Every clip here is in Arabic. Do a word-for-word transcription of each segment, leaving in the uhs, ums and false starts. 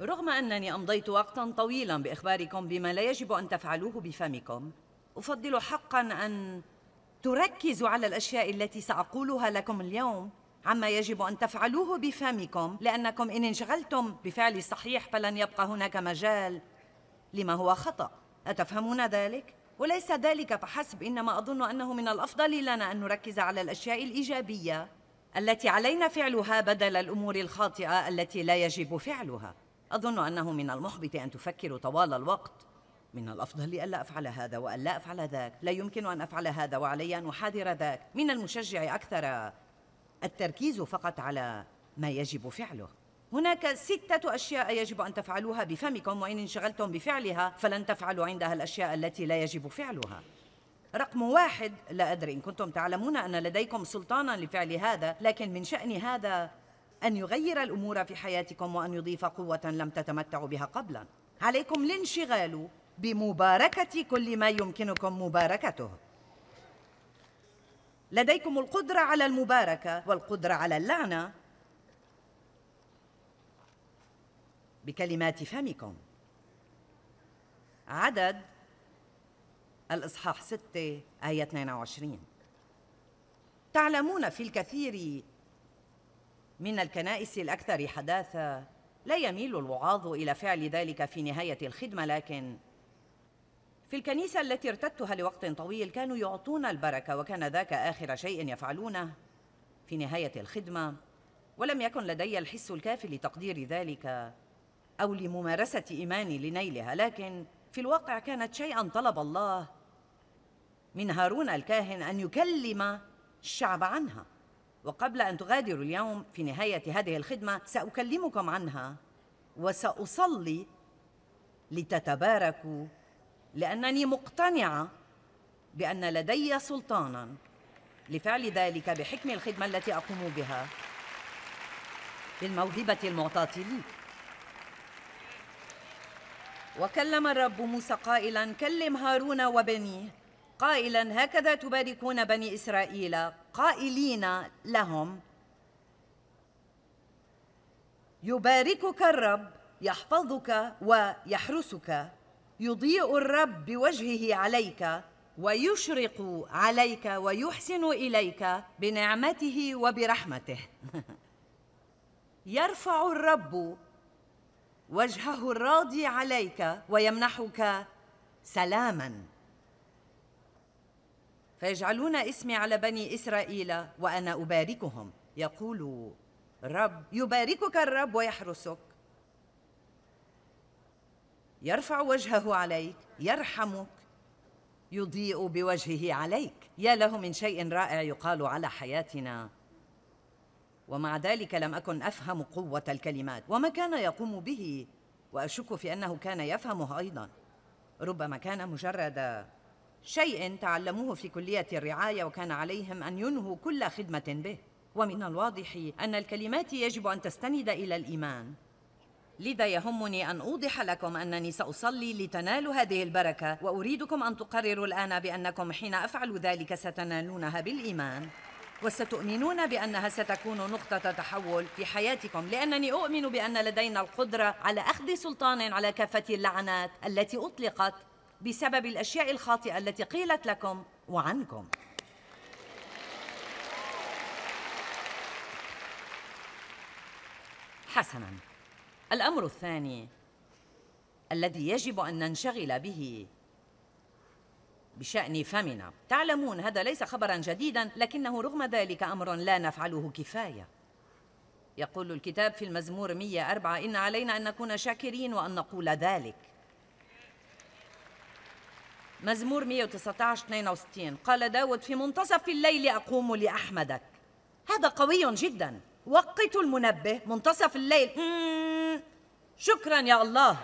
رغم أنني أمضيت وقتاً طويلاً بإخباركم بما لا يجب أن تفعلوه بفمكم، أفضل حقاً أن تركزوا على الأشياء التي سأقولها لكم اليوم عما يجب أن تفعلوه بفمكم، لأنكم إن انشغلتم بفعل الصحيح فلن يبقى هناك مجال لما هو خطأ. أتفهمون ذلك؟ وليس ذلك فحسب، إنما أظن أنه من الأفضل لنا أن نركز على الأشياء الإيجابية التي علينا فعلها بدل الأمور الخاطئة التي لا يجب فعلها. أظن أنه من المحبط أن تفكروا طوال الوقت: من الأفضل ألا أفعل هذا وألا أفعل ذاك، لا يمكن أن أفعل هذا وعلي أن أحاذر ذاك. من المشجع أكثر التركيز فقط على ما يجب فعله. هناك ستة أشياء يجب أن تفعلوها بفمكم، وإن انشغلتم بفعلها فلن تفعلوا عندها الأشياء التي لا يجب فعلها. رقم واحد، لا أدري إن كنتم تعلمون أن لديكم سلطانا لفعل هذا، لكن من شأن هذا أن يغير الأمور في حياتكم وأن يضيف قوة لم تتمتعوا بها قبلا. عليكم الانشغال بمباركة كل ما يمكنكم مباركته. لديكم القدرة على المباركة والقدرة على اللعنة بكلمات فمكم. عدد الإصحاح ستة آية اثنين وعشرين. تعلمون في الكثير من الكنائس الأكثر حداثة لا يميل الوعاظ إلى فعل ذلك في نهاية الخدمة، لكن في الكنيسة التي ارتدتها لوقت طويل كانوا يعطون البركة، وكان ذاك آخر شيء يفعلونه في نهاية الخدمة. ولم يكن لدي الحس الكافي لتقدير ذلك أو لممارسة إيماني لنيلها، لكن في الواقع كانت شيئاً طلب الله من هارون الكاهن أن يكلم الشعب عنها. وقبل أن تغادروا اليوم في نهاية هذه الخدمة سأكلمكم عنها وسأصلي لتتباركوا، لأنني مقتنعة بأن لدي سلطاناً لفعل ذلك بحكم الخدمة التي أقوم بها بالموهبة المعطاة لي. وكلم الرب موسى قائلاً: كلم هارون وبنيه قائلاً: هكذا تباركون بني إسرائيل، قائلين لهم: يباركك الرب، يحفظك ويحرسك، يضيء الرب بوجهه عليك ويشرق عليك ويحسن إليك بنعمته وبرحمته. يرفع الرب وجهه الراضي عليك ويمنحك سلاماً. فيجعلون اسمي على بني إسرائيل وأنا أباركهم. يقول الرب: يباركك الرب ويحرسك، يرفع وجهه عليك، يرحمك، يضيء بوجهه عليك. يا له من شيء رائع يقال على حياتنا، ومع ذلك لم أكن أفهم قوة الكلمات وما كان يقوم به، وأشك في أنه كان يفهمه أيضاً. ربما كان مجرد شيء تعلموه في كلية الرعاية وكان عليهم أن ينهوا كل خدمة به. ومن الواضح أن الكلمات يجب أن تستند إلى الإيمان، لذا يهمني أن أوضح لكم أنني سأصلي لتنالوا هذه البركة، وأريدكم أن تقرروا الآن بأنكم حين أفعل ذلك ستنالونها بالإيمان، وستؤمنون بأنها ستكون نقطة تحول في حياتكم، لأنني أؤمن بأن لدينا القدرة على أخذ سلطان على كافة اللعنات التي أطلقت بسبب الأشياء الخاطئة التي قيلت لكم وعنكم. حسناً، الأمر الثاني الذي يجب أن ننشغل به بشأن فمنا. تعلمون هذا ليس خبراً جديداً، لكنه رغم ذلك أمر لا نفعله كفاية. يقول الكتاب في المزمور مئة وأربعة: إن علينا أن نكون شاكرين وأن نقول ذلك. مزمور مئة وتسعة عشر اثنين وستين: قال داود: في منتصف الليل أقوم لأحمدك. هذا قوي جداً. وقت المنبه منتصف الليل. مم. شكراً يا الله.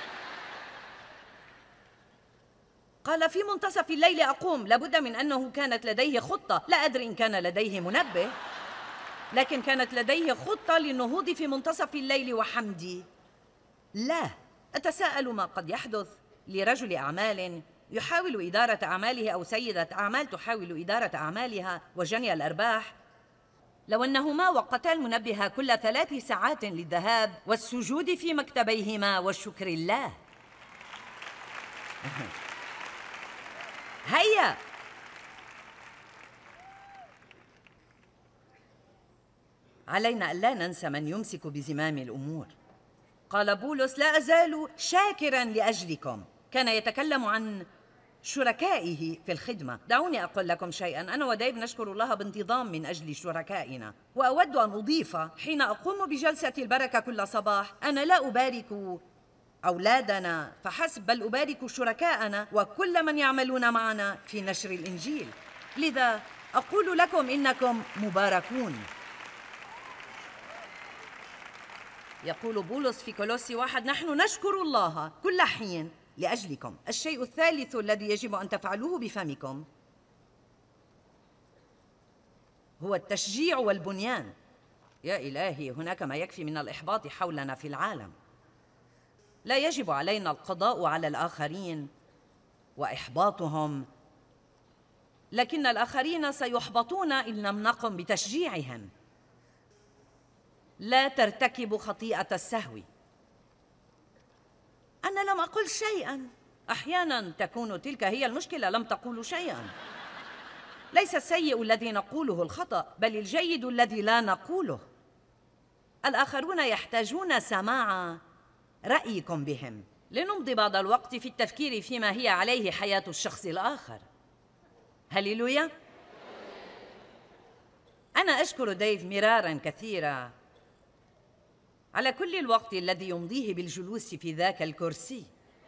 قال في منتصف الليل أقوم، لابد من أنه كانت لديه خطة. لا أدري إن كان لديه منبه، لكن كانت لديه خطة للنهوض في منتصف الليل وحمدي. لا أتساءل ما قد يحدث لرجل أعمال يحاول إدارة أعماله أو سيدة أعمال تحاول إدارة أعمالها وجني الأرباح، لو أنهما وقتا المنبه كل ثلاث ساعات للذهاب والسجود في مكتبيهما والشكر الله. هيا علينا ألا ننسى من يمسك بزمام الأمور. قال بولس: لا أزال شاكراً لأجلكم. كان يتكلم عن شركائه في الخدمة. دعوني أقول لكم شيئاً، أنا وديف نشكر الله بانتظام من أجل شركائنا، وأود أن أضيف حين أقوم بجلسة البركة كل صباح أنا لا أبارك أولادنا فحسب، بل أبارك شركاءنا وكل من يعملون معنا في نشر الإنجيل. لذا أقول لكم إنكم مباركون. يقول بولس في كولوسي واحد: نحن نشكر الله كل حين لأجلكم. الشيء الثالث الذي يجب أن تفعلوه بفمكم هو التشجيع والبنيان. يا إلهي، هناك ما يكفي من الإحباط حولنا في العالم. لا يجب علينا القضاء على الآخرين وإحباطهم، لكن الآخرين سيحبطون إن لم نقم بتشجيعهم. لا ترتكبوا خطيئة السهو. أنا لم أقل شيئاً. أحياناً تكون تلك هي المشكلة، لم تقولوا شيئاً. ليس السيء الذي نقوله الخطأ، بل الجيد الذي لا نقوله. الآخرون يحتاجون سماع رأيكم بهم لنمضي بعض الوقت في التفكير فيما هي عليه حياة الشخص الآخر. هللويا. أنا أشكر ديف مراراً كثيراً على كل الوقت الذي يمضيه بالجلوس في ذاك الكرسي.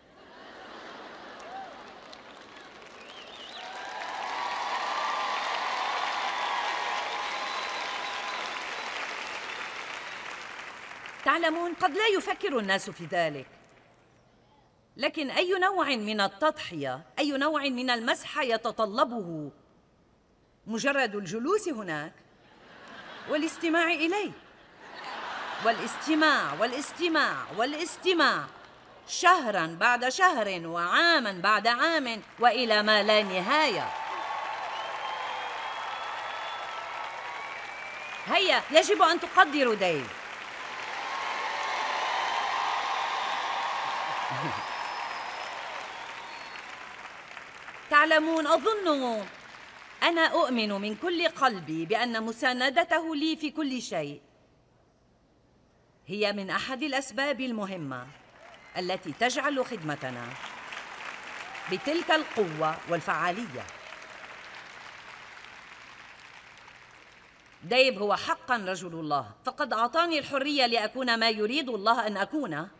تعلمون، قد لا يفكر الناس في ذلك، لكن أي نوع من التضحية، أي نوع من المسحة يتطلبه مجرد الجلوس هناك والاستماع إليه، والاستماع والاستماع والاستماع، شهراً بعد شهر وعاماً بعد عام وإلى ما لا نهاية. هيا، يجب أن تقدروا ديف. تعلمون، أظن أنا أؤمن من كل قلبي بأن مساندته لي في كل شيء هي من أحد الأسباب المهمة التي تجعل خدمتنا بتلك القوة والفعالية. ديف هو حقاً رجل الله، فقد أعطاني الحرية لأكون ما يريد الله أن أكون،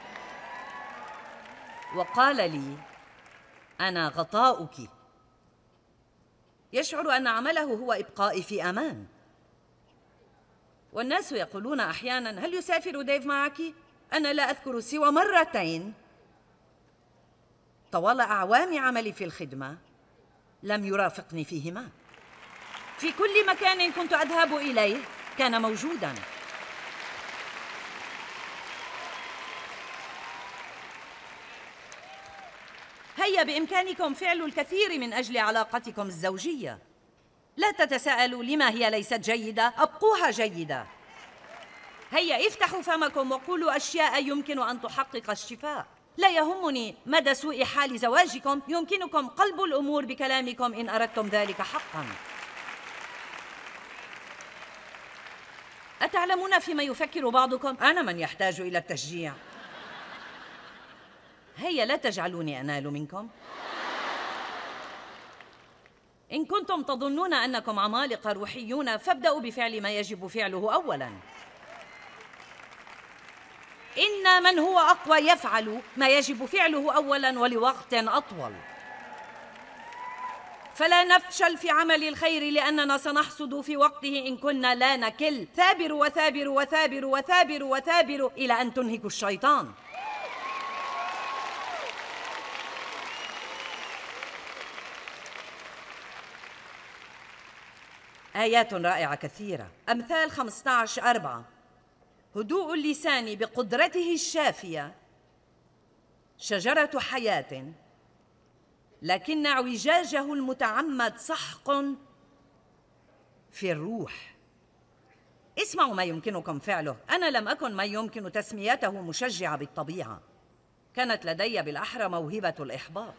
وقال لي: أنا غطاؤك. يشعر أن عمله هو إبقائي في أمان. والناس يقولون أحياناً: هل يسافر ديف معك؟ أنا لا أذكر سوى مرتين طوال أعوام عملي في الخدمة لم يرافقني فيهما. في كل مكان كنت أذهب إليه كان موجوداً. هيا، بإمكانكم فعل الكثير من أجل علاقتكم الزوجية. لا تتساءلوا لما هي ليست جيدة، أبقوها جيدة. هيا، افتحوا فمكم وقولوا أشياء يمكن أن تحقق الشفاء. لا يهمني مدى سوء حال زواجكم، يمكنكم قلب الأمور بكلامكم إن أردتم ذلك حقاً. أتعلمون فيما يفكر بعضكم؟ أنا من يحتاج إلى التشجيع. هيا، لا تجعلوني أنال منكم. إن كنتم تظنون أنكم عمالقة روحيون فابدأوا بفعل ما يجب فعله أولاً. إن من هو أقوى يفعل ما يجب فعله أولاً ولوقت أطول. فلا نفشل في عمل الخير لأننا سنحصد في وقته إن كنا لا نكل. ثابروا وثابروا وثابروا وثابروا وثابروا إلى أن تنهكوا الشيطان. آيات رائعة كثيرة. أمثال خمسة عشر أربعة: هدوء اللسان بقدرته الشافية شجرة حياة، لكن اعوجاجه المتعمد سحق في الروح. اسمعوا ما يمكنكم فعله. أنا لم أكن من يمكن تسميته مشجعة بالطبيعة. كانت لدي بالأحرى موهبة الإحباط،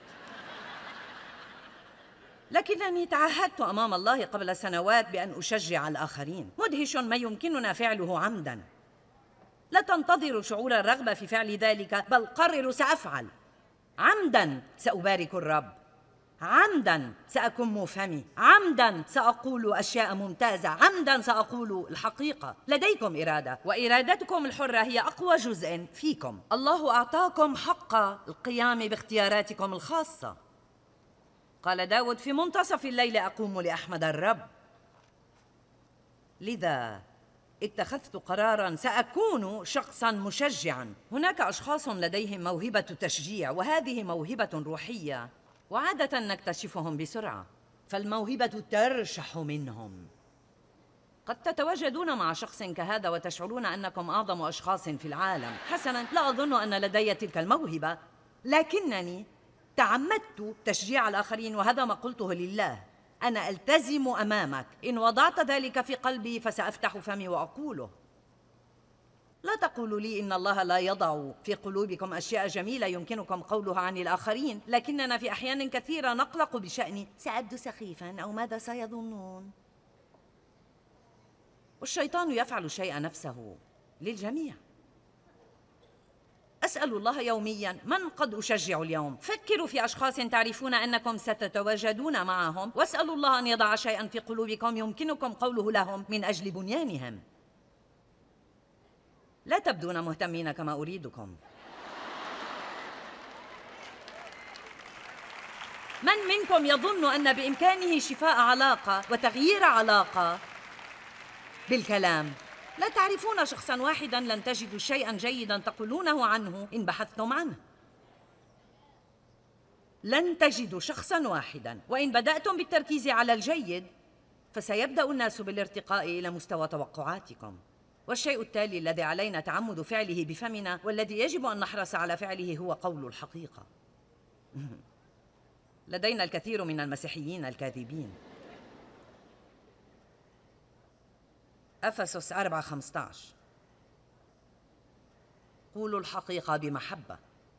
لكنني تعهدت أمام الله قبل سنوات بأن أشجع الآخرين. مدهش ما يمكننا فعله عمداً. لا تنتظروا شعور الرغبة في فعل ذلك، بل قرروا سأفعل. عمداً سأبارك الرب، عمداً سأكم فمي، عمداً سأقول أشياء ممتازة، عمداً سأقول الحقيقة. لديكم إرادة، وإرادتكم الحرة هي أقوى جزء فيكم. الله أعطاكم حق القيام باختياراتكم الخاصة. قال داود: في منتصف الليل أقوم لأحمد الرب. لذا اتخذت قراراً سأكون شخصاً مشجعاً. هناك أشخاص لديهم موهبة تشجيع، وهذه موهبة روحية، وعادة نكتشفهم بسرعة، فالموهبة ترشح منهم. قد تتواجدون مع شخص كهذا وتشعرون أنكم أعظم أشخاص في العالم. حسناً، لا أظن أن لدي تلك الموهبة، لكنني تعمدت تشجيع الآخرين، وهذا ما قلته لله. أنا ألتزم أمامك، إن وضعت ذلك في قلبي فسأفتح فمي وأقوله. لا تقولوا لي إن الله لا يضع في قلوبكم أشياء جميلة يمكنكم قولها عن الآخرين، لكننا في أحيان كثيرة نقلق بشأن سأبدو سخيفاً أو ماذا سيظنون. والشيطان يفعل شيء نفسه للجميع. أسأل الله يومياً: من قد أشجع اليوم؟ فكروا في أشخاص تعرفون أنكم ستتواجدون معهم، واسألوا الله أن يضع شيئاً في قلوبكم يمكنكم قوله لهم من أجل بنيانهم. لا تبدون مهتمين كما أريدكم. من منكم يظن أن بإمكانه شفاء علاقة وتغيير علاقة بالكلام؟ لا تعرفون شخصاً واحداً لن تجدوا شيئاً جيداً تقولونه عنه إن بحثتم عنه. لن تجدوا شخصاً واحداً، وإن بدأتم بالتركيز على الجيد فسيبدأ الناس بالارتقاء إلى مستوى توقعاتكم. والشيء التالي الذي علينا تعمد فعله بفمنا والذي يجب أن نحرص على فعله هو قول الحقيقة. لدينا الكثير من المسيحيين الكاذبين. أفسس أربعة خمسة عشر: قولوا الحقيقة بمحبة.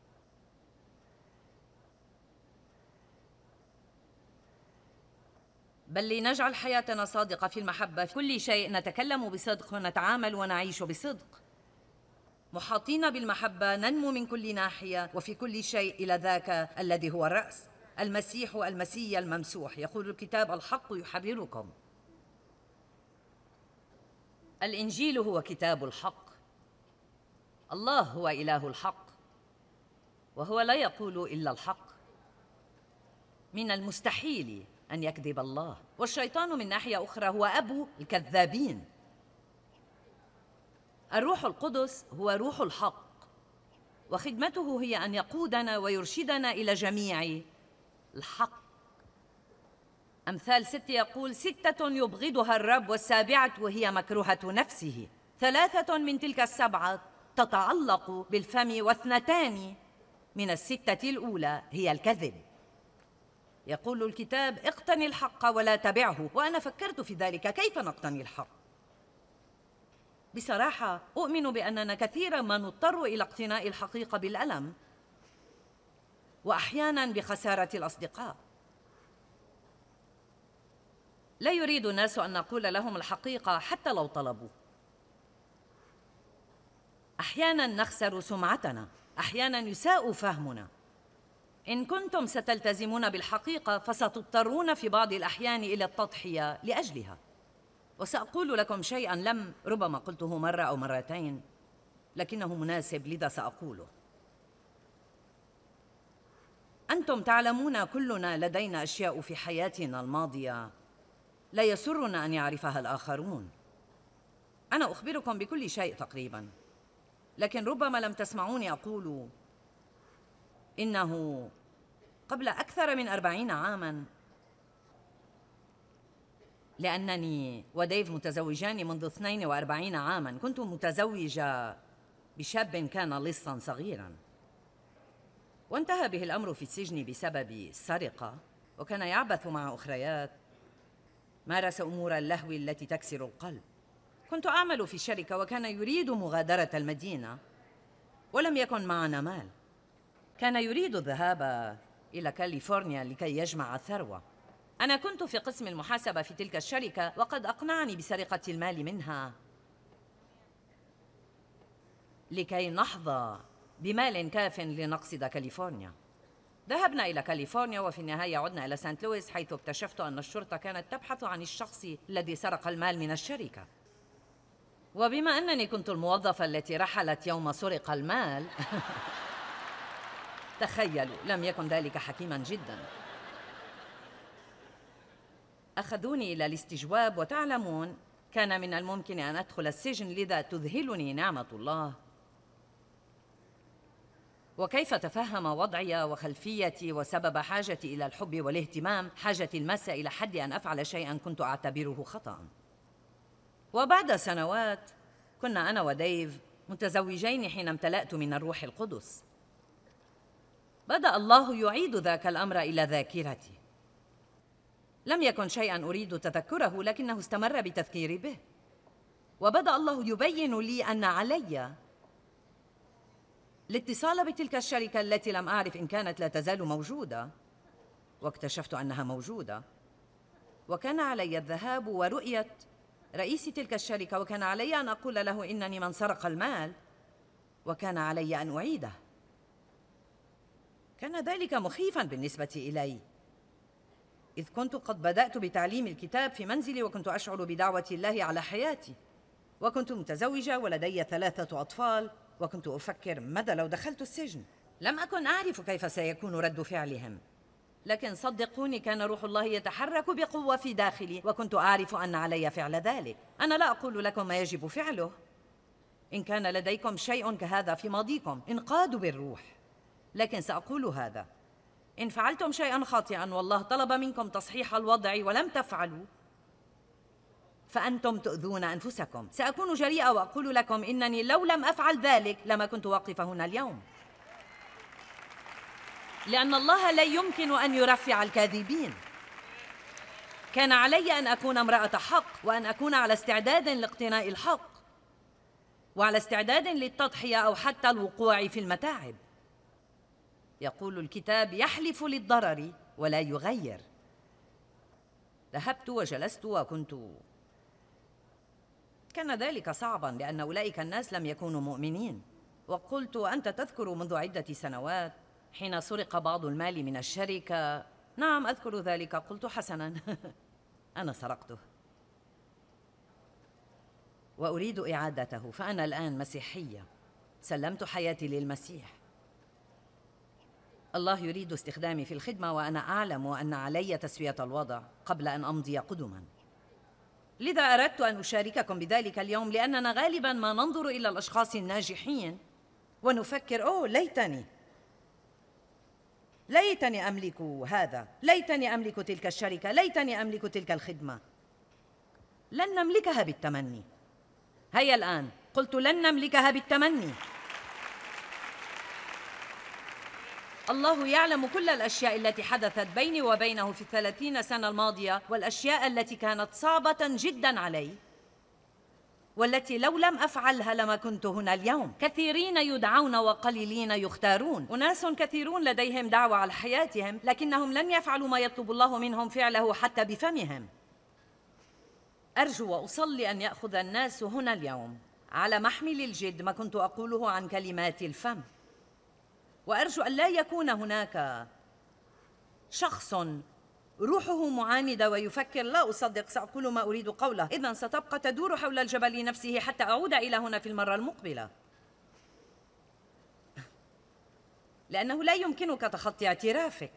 بل لنجعل حياتنا صادقة في المحبة، في كل شيء نتكلم بصدق ونتعامل ونعيش بصدق، محاطين بالمحبة ننمو من كل ناحية وفي كل شيء إلى ذاك الذي هو الرأس، المسيح المسيح الممسوح. يقول الكتاب: الحق يحرركم. الإنجيل هو كتاب الحق. الله هو إله الحق، وهو لا يقول إلا الحق. من المستحيل أن يكذب الله، والشيطان من ناحية أخرى هو أبو الكذابين. الروح القدس هو روح الحق، وخدمته هي أن يقودنا ويرشدنا إلى جميع الحق. أمثال ستة يقول: ستة يبغضها الرب والسابعة وهي مكروهة نفسه. ثلاثة من تلك السبعة تتعلق بالفم، واثنتان من الستة الأولى هي الكذب. يقول الكتاب: اقتني الحق ولا تبعه. وأنا فكرت في ذلك، كيف نقتني الحق؟ بصراحة أؤمن بأننا كثيرا ما نضطر إلى اقتناء الحقيقة بالألم، وأحيانا بخسارة الأصدقاء. لا يريد الناس أن نقول لهم الحقيقة حتى لو طلبوا. أحيانا نخسر سمعتنا، أحيانا يساء فهمنا. إن كنتم ستلتزمون بالحقيقة فستضطرون في بعض الأحيان إلى التضحية لأجلها. وسأقول لكم شيئاً لم ربما قلته مرة أو مرتين، لكنه مناسب لذا سأقوله. أنتم تعلمون كلنا لدينا أشياء في حياتنا الماضية لا يسرنا أن يعرفها الآخرون. أنا أخبركم بكل شيء تقريباً، لكن ربما لم تسمعوني أقول إنه قبل أكثر من أربعين عاماً، لأنني وديف متزوجان منذ اثنين وأربعين عاماً، كنت متزوجة بشاب كان لصاً صغيراً، وانتهى به الأمر في السجن بسبب السرقة، وكان يعبث مع أخريات، مارس أمور اللهو التي تكسر القلب. كنت أعمل في شركة وكان يريد مغادرة المدينة ولم يكن معنا مال. كان يريد الذهاب إلى كاليفورنيا لكي يجمع ثروة. أنا كنت في قسم المحاسبة في تلك الشركة وقد أقنعني بسرقة المال منها لكي نحظى بمال كاف لنقصد كاليفورنيا. ذهبنا إلى كاليفورنيا وفي النهاية عدنا إلى سانت لويس، حيث اكتشفت أن الشرطة كانت تبحث عن الشخص الذي سرق المال من الشركة. وبما أنني كنت الموظفة التي رحلت يوم سرق المال تخيلوا، لم يكن ذلك حكيماً جداً. أخذوني إلى الاستجواب، وتعلمون كان من الممكن أن أدخل السجن، لذا تذهلني نعمة الله وكيف تفهم وضعي وخلفيتي وسبب حاجتي إلى الحب والاهتمام، حاجتي الماسة إلى حد أن أفعل شيئاً كنت أعتبره خطأً. وبعد سنوات كنا أنا وديف متزوجين حين امتلأت من الروح القدس. بدأ الله يعيد ذاك الأمر إلى ذاكرتي. لم يكن شيئاً أريد تذكره، لكنه استمر بتذكيري به. وبدأ الله يبين لي أن علي الاتصال بتلك الشركة التي لم أعرف إن كانت لا تزال موجودة، واكتشفت أنها موجودة. وكان علي الذهاب ورؤية رئيس تلك الشركة، وكان علي أن أقول له إنني من سرق المال، وكان علي أن أعيده. كان ذلك مخيفاً بالنسبة إلي، إذ كنت قد بدأت بتعليم الكتاب في منزلي، وكنت أشعر بدعوة الله على حياتي، وكنت متزوجة ولدي ثلاثة أطفال، وكنت أفكر ماذا لو دخلت السجن؟ لم أكن أعرف كيف سيكون رد فعلهم، لكن صدقوني كان روح الله يتحرك بقوة في داخلي، وكنت أعرف أن علي فعل ذلك. أنا لا أقول لكم ما يجب فعله. إن كان لديكم شيء كهذا في ماضيكم انقادوا بالروح، لكن سأقول هذا: إن فعلتم شيئاً خاطئاً والله طلب منكم تصحيح الوضع ولم تفعلوا، فأنتم تؤذون أنفسكم. سأكون جريئة وأقول لكم إنني لو لم أفعل ذلك لما كنت واقفة هنا اليوم، لأن الله لا يمكن أن يرفع الكاذبين. كان علي أن أكون امرأة حق، وأن أكون على استعداد لاقتناء الحق، وعلى استعداد للتضحية أو حتى الوقوع في المتاعب. يقول الكتاب: يحلف للضرر ولا يغير. ذهبت وجلست وكنت كان ذلك صعباً لأن أولئك الناس لم يكونوا مؤمنين. وقلت: أنت تذكر منذ عدة سنوات حين سرق بعض المال من الشركة؟ نعم أذكر ذلك. قلت: حسناً أنا سرقته وأريد إعادته، فأنا الآن مسيحية، سلمت حياتي للمسيح. الله يريد استخدامي في الخدمة، وأنا أعلم أن علي تسوية الوضع قبل أن أمضي قدماً. لذا أردت أن أشارككم بذلك اليوم، لأننا غالباً ما ننظر إلى الأشخاص الناجحين ونفكر: أوه ليتني ليتني أملك هذا، ليتني أملك تلك الشركة، ليتني أملك تلك الخدمة. لن نملكها بالتمني. هيا الآن، قلت لن نملكها بالتمني. الله يعلم كل الأشياء التي حدثت بيني وبينه في الثلاثين سنة الماضية، والأشياء التي كانت صعبة جداً علي، والتي لو لم أفعلها لما كنت هنا اليوم. كثيرين يدعون وقليلين يختارون. أناس كثيرون لديهم دعوة على حياتهم، لكنهم لن يفعلوا ما يطلب الله منهم فعله حتى بفمهم. أرجو وأصلي أن يأخذ الناس هنا اليوم على محمل الجد ما كنت أقوله عن كلمات الفم، وأرجو أن لا يكون هناك شخص روحه معاندة ويفكر: لا أصدق، سأقول ما أريد قوله، إذن ستبقى تدور حول الجبل نفسه حتى أعود إلى هنا في المرة المقبلة. لأنه لا يمكنك تخطي اعترافك.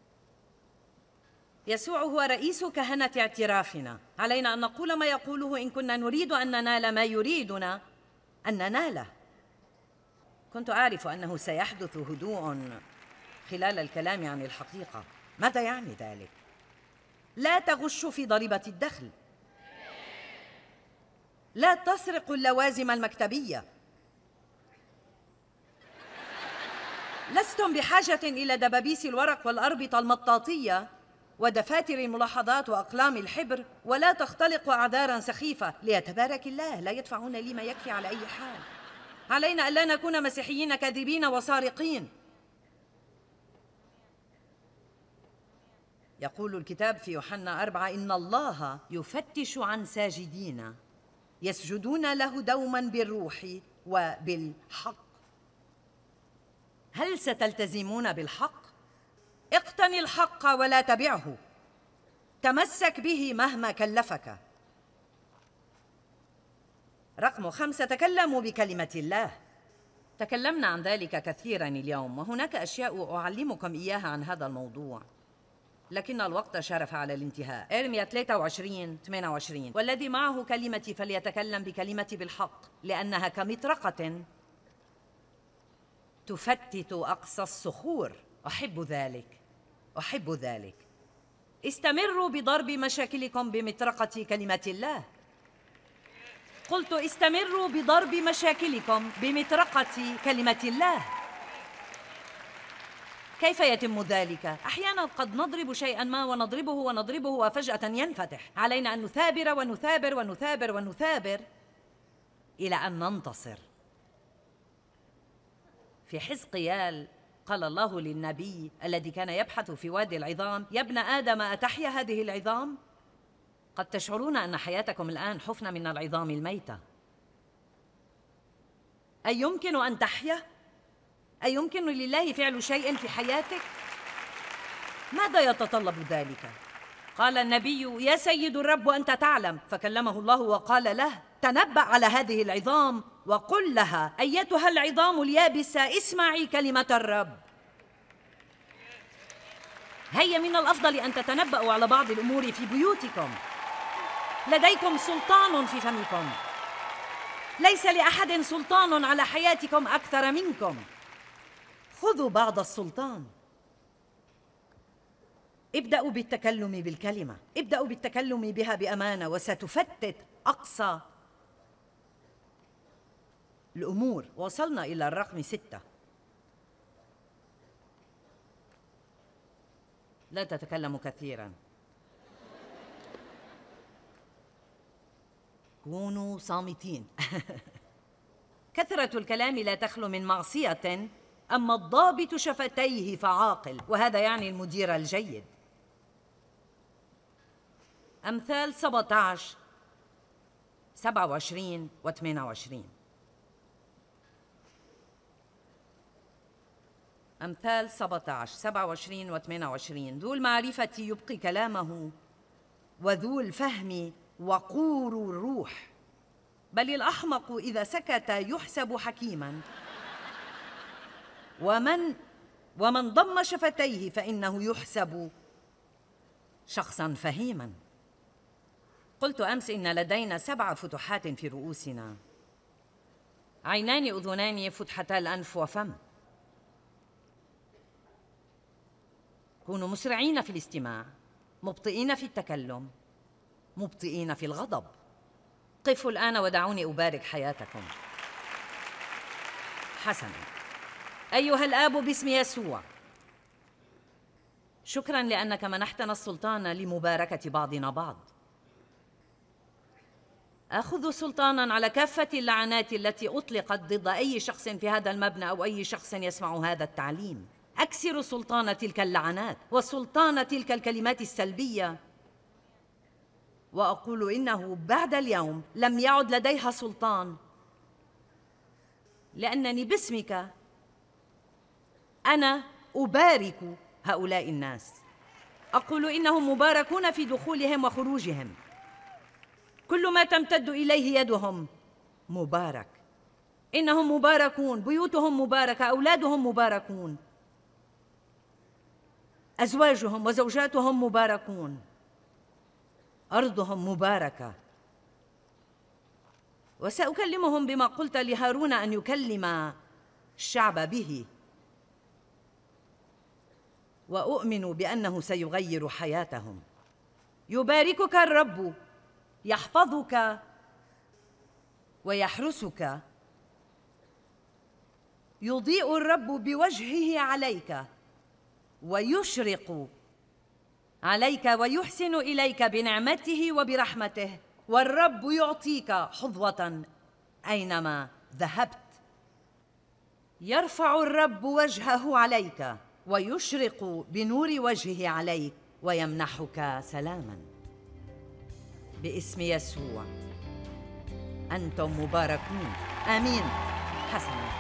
يسوع هو رئيس كهنة اعترافنا. علينا أن نقول ما يقوله إن كنا نريد أن ننال ما يريدنا أن نناله. كنت أعرف أنه سيحدث هدوء خلال الكلام عن الحقيقة. ماذا يعني ذلك؟ لا تغش في ضريبة الدخل، لا تسرق اللوازم المكتبية، لستم بحاجة إلى دبابيس الورق والأربطة المطاطية ودفاتر الملاحظات وأقلام الحبر، ولا تختلق أعذاراً سخيفة. ليتبارك الله، لا يدفعون لي ما يكفي على أي حال. علينا ألا نكون مسيحيين كاذبين وسارقين. يقول الكتاب في يوحنا أربعة: إن الله يفتش عن ساجدين يسجدون له دوما بالروح وبالحق. هل ستلتزمون بالحق؟ اقتني الحق ولا تبعه، تمسك به مهما كلفك. رقم خمسة: تكلموا بكلمة الله. تكلمنا عن ذلك كثيرا اليوم، وهناك أشياء أعلمكم إياها عن هذا الموضوع، لكن الوقت شرف على الانتهاء. إرميا ثلاثة وعشرين ثمانية وعشرين: والذي معه كلمتي فليتكلم بكلمتي بالحق، لأنها كمطرقة تفتت أقصى الصخور. أحب ذلك، أحب ذلك. استمروا بضرب مشاكلكم بمطرقة كلمة الله. قلت استمروا بضرب مشاكلكم بمطرقة كلمة الله. كيف يتم ذلك؟ أحياناً قد نضرب شيئاً ما ونضربه ونضربه وفجأة ينفتح. علينا أن نثابر ونثابر ونثابر ونثابر إلى أن ننتصر. في حزقيال قال الله للنبي الذي كان يبحث في وادي العظام: يا ابن آدم، أتحيا هذه العظام؟ قد تشعرون أن حياتكم الآن حفنة من العظام الميتة. أي يمكن أن تحيا؟ أي يمكن لله فعل شيء في حياتك؟ ماذا يتطلب ذلك؟ قال النبي: يا سيد الرب أنت تعلم. فكلمه الله وقال له: تنبأ على هذه العظام وقل لها: أيتها العظام اليابسة، اسمعي كلمة الرب. هيا، من الأفضل أن تتنبأوا على بعض الأمور في بيوتكم. لديكم سلطان في فمكم. ليس لأحد سلطان على حياتكم أكثر منكم. خذوا بعض السلطان. ابدأوا بالتكلم بالكلمة، ابدأوا بالتكلم بها بأمانة، وستفتت أقصى الأمور. وصلنا إلى الرقم ستة: لا تتكلموا كثيراً، كونوا صامتين. كثرة الكلام لا تخلو من معصية، أما الضابط شفتيه فعاقل، وهذا يعني المدير الجيد. أمثال سبعة عشر سبعة وعشرين وثمانية وعشرين. أمثال سبعة عشر سبعة وعشرين وثمانية وعشرين: ذو المعرفة يبقي كلامه، وذو الفهم وقور الروح، بل الأحمق إذا سكت يحسب حكيماً، ومن ومن ضم شفتيه فإنه يحسب شخصاً فهيماً. قلت أمس إن لدينا سبع فتحات في رؤوسنا: عينان، أذنان، فتحتا الأنف وفم. كونوا مسرعين في الاستماع، مبطئين في التكلم، مبطئين في الغضب. قفوا الآن ودعوني أبارك حياتكم. حسناً. أيها الآب باسم يسوع، شكراً لأنك منحتنا السلطان لمباركة بعضنا بعض. آخذ سلطاناً على كافة اللعنات التي أطلقت ضد أي شخص في هذا المبنى أو أي شخص يسمع هذا التعليم. أكسر سلطان تلك اللعنات وسلطان تلك الكلمات السلبية، وأقول إنه بعد اليوم لم يعد لديها سلطان، لأنني باسمك أنا أبارك هؤلاء الناس. أقول إنهم مباركون في دخولهم وخروجهم. كل ما تمتد إليه يدهم مبارك. إنهم مباركون، بيوتهم مباركة، أولادهم مباركون، أزواجهم وزوجاتهم مباركون، أرضهم مباركة. وسأكلمهم بما قلت لهارون أن يكلم الشعب به، وأؤمن بأنه سيغير حياتهم. يباركك الرب، يحفظك ويحرسك، يضيء الرب بوجهه عليك ويشرق عليك ويحسن إليك بنعمته وبرحمته، والرب يعطيك حظوة أينما ذهبت. يرفع الرب وجهه عليك ويشرق بنور وجهه عليك ويمنحك سلاما. باسم يسوع أنتم مباركون. آمين. حسنا،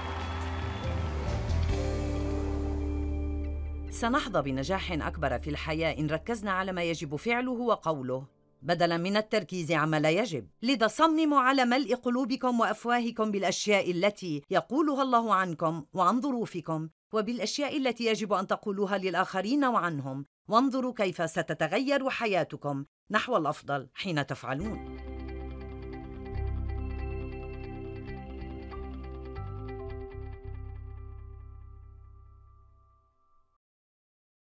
سنحظى بنجاح أكبر في الحياة إن ركزنا على ما يجب فعله وقوله بدلاً من التركيز عما لا يجب. لذا صمموا على ملء قلوبكم وأفواهكم بالأشياء التي يقولها الله عنكم وعن ظروفكم، وبالأشياء التي يجب أن تقولوها للآخرين وعنهم، وانظروا كيف ستتغير حياتكم نحو الأفضل حين تفعلون.